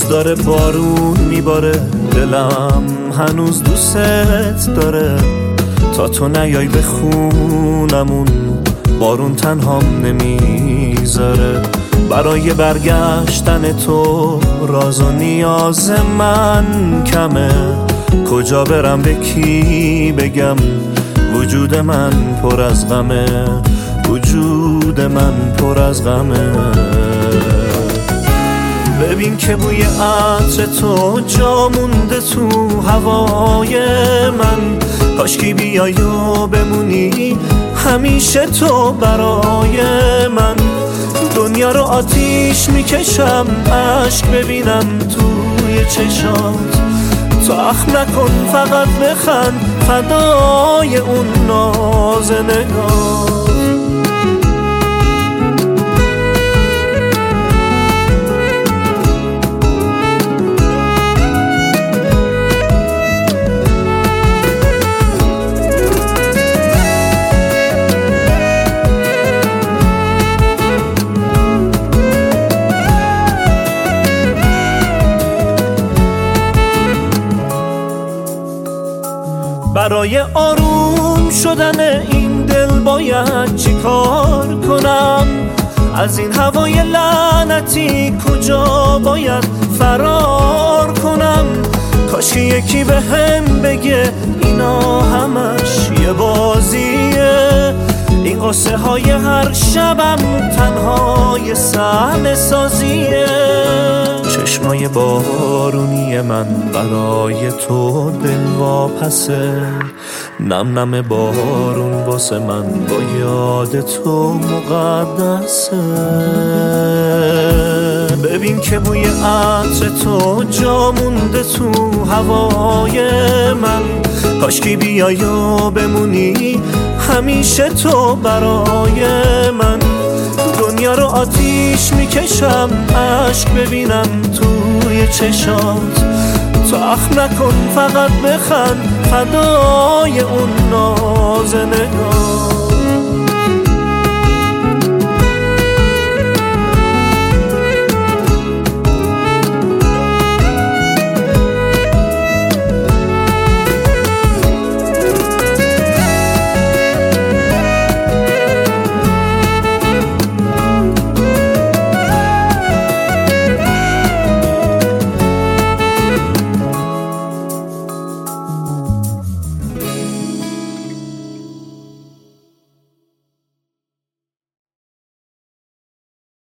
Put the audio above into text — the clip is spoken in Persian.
داره بارون میباره، دلم هنوز دوست داره. تا تو نیای به خونمون بارون تنهام نمیذاره. برای برگشتن تو راز و نیاز من کمه. کجا برم به کی بگم وجود من پر از غمه، وجود من پر از غمه. ببین که بوی عطر تو جا مونده تو هوای من. کاشکی بیای و بمونی همیشه تو برای من. دنیا رو آتیش میکشم اشک ببینم توی چشات. تو اخم نکن فقط بخند فدای اون ناز نگاه. برای آروم شدن این دل باید چی کار کنم؟ از این هوای لعنتی کجا باید فرار کنم؟ کاش یکی به هم بگه اینا همش یه بازیه. این قصه های هر شبم تنها یه صحنه سازیه. چشمای بارونی من برای تو دل واپسه. نم نم بارون واسه من با یاد تو مقدسه. ببین که بوی عطر تو جا مونده تو هوای من. کاشکی بیای و بمونی همیشه تو برای من. دنیا رو آتیش میکشم اشک ببینم توی چشات. تو اخم نکن فقط بخند فدای اون ناز نگاه.